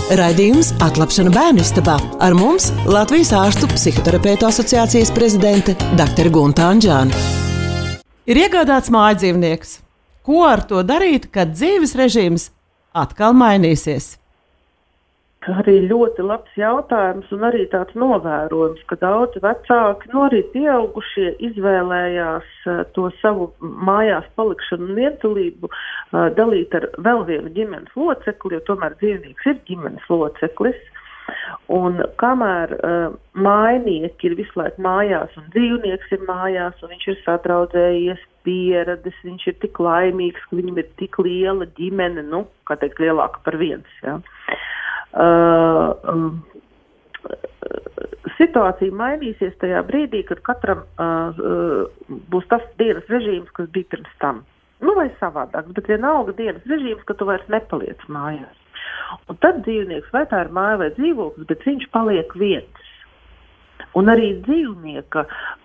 Raidījums Atlapšana bērnistabā. Ar mums Latvijas ārstu psihoterapeitu asociācijas prezidente dr. Gunta Anģāne. Ir iegādāts mājdzīvnieks. Ko ar to darīt, kad dzīves režīms atkal mainīsies? Arī ļoti labs jautājums un arī tāds novērojums, ka daudzi vecāki, arī pieaugušie izvēlējās to savu mājās palikšanu un vientulību dalīt ar vēl vienu ģimenes locekli, jo tomēr dzīvnieks ir ģimenes loceklis. Un kamēr mājnieki ir visu laiku mājās un dzīvnieks ir mājās un viņš ir sadraudzējies, pieradis, viņš ir tik laimīgs, ka viņam ir tik liela ģimene, kā teikt, lielāka par viens, ja. Situācija mainīsies tajā brīdī, kad katram būs tas dienas režīms, kas bija pirms tam. Vai savādāks, bet vienalga dienas režīms, ka tu vairs nepaliec mājās. Un tad dzīvnieks, vai tā ir māja vai dzīvoklis, bet viņš paliek viens. Un arī dzīvnieka,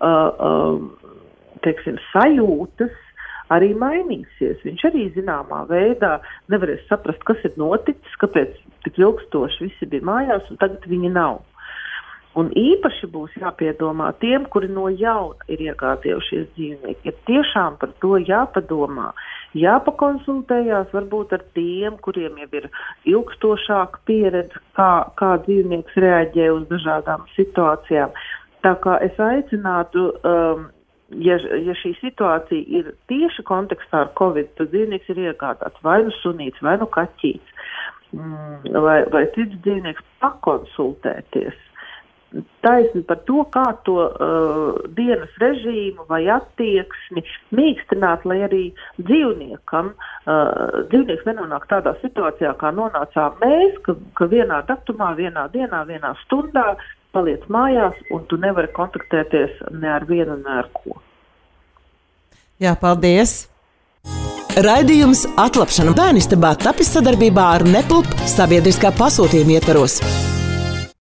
sajūtas arī mainīsies. Viņš arī zināmā veidā nevarēs saprast, kas ir noticis, kāpēc tik ilgstoši visi bija mājās un tagad viņi nav. Un īpaši būs jāpiedomā tiem, kuri no jauna ir iegādījušies dzīvnieki. Ir tiešām par to jāpadomā, jāpakonsultējās varbūt ar tiem, kuriem jau ir ilgstošāka pieredze, kā dzīvnieks reaģē uz dažādām situācijām. Tā kā es aicinātu, ja šī situācija ir tieši kontekstā ar Covid, tad dzīvnieks ir iegādāts vai nu sunīts, vai nu kaķīts, vai cits dzīvnieks, pakonsultēties. Taisni par to, kā to dienas režīmu vai attieksmi mīkstināt, lai arī dzīvnieks nenonāk tādā situācijā, kā nonācām mēs, ka vienā datumā, vienā dienā, vienā stundā paliec mājās un tu nevari kontaktēties ne ar vienu, ne ar ko. Jā, paldies! Raidījums Atlapšana bērnistabā tapis sadarbībā ar Nepulp sabiedriskā pasūtījuma ietvaros.